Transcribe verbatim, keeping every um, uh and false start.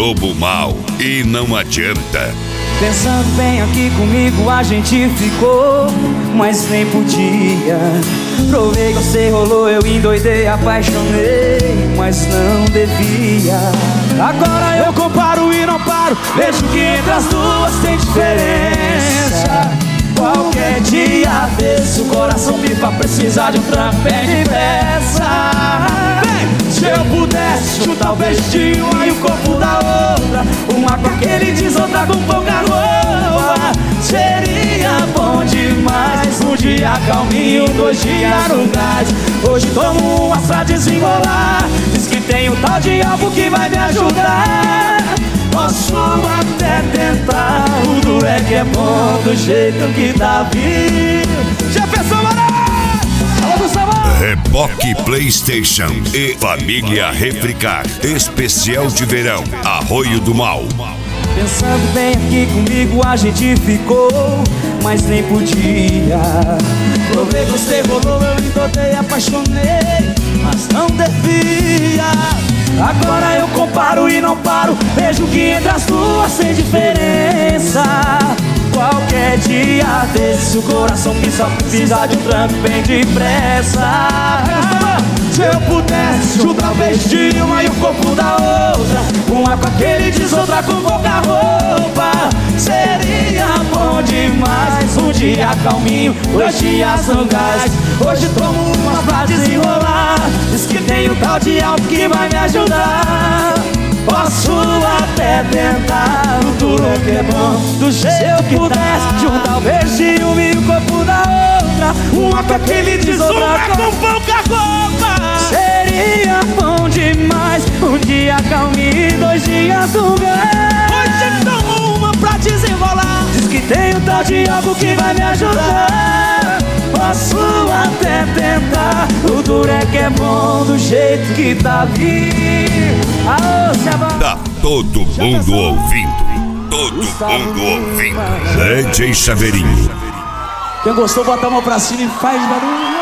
lobo mau e não adianta. Pensando bem aqui comigo, a gente ficou, mas nem podia. Provei que você rolou, eu endoidei, apaixonei, mas não devia. Agora eu comparo e não paro, vejo que entre as duas tem diferença. Qualquer dia desse o coração pipa, precisar de um trampo bem depressa. Se eu pudesse juntar o beijo de uma e o corpo da outra, uma com aquele diz, outra com pouca roupa, seria bom demais. Um dia calminho, dois dias no gás. Hoje tomo umas pra desenrolar, diz que tem um tal de algo que vai me ajudar. Posso até tentar, o duro é que é bom do jeito que tá vindo. Já pensou, mano? Reboque PlayStation e Família Refricar. Especial de verão, Arroio do Mal. Pensando bem aqui comigo, a gente ficou, mas nem podia. Provei que você rolou, eu endoidei, apaixonei, mas não devia. Agora eu comparo e não paro, vejo que entre as duas tem diferença. Qualquer dia desse o coração que só precisa de um trampo bem depressa. Se eu pudesse juntar o beijo de uma e o corpo da outra, uma com aquele diz, outra com pouca roupa, seria bom demais. Um dia calminho, dois dias no gás. Hoje tomo uma pra desenrolar, diz que tem um tal de algo que vai me ajudar. Posso até tentar, o duro que é bom do jeito que tá. Se eu pudesse juntar o beijinho e o corpo da outra, uma com aquele diz, outra com pouca roupa, seria bom demais. Um dia calminho, dois dias no gás. Hoje tomo uma pra desenrolar, diz que tem um tal de algo que vai me ajudar. Posso até tentar, o duro é que é bom do jeito que tá vindo. Aô, Chabão. Tá todo mundo ouvindo. Todo mundo ouvindo. D J Chaveirinho. Quem gostou, bota a mão pra cima e faz barulho.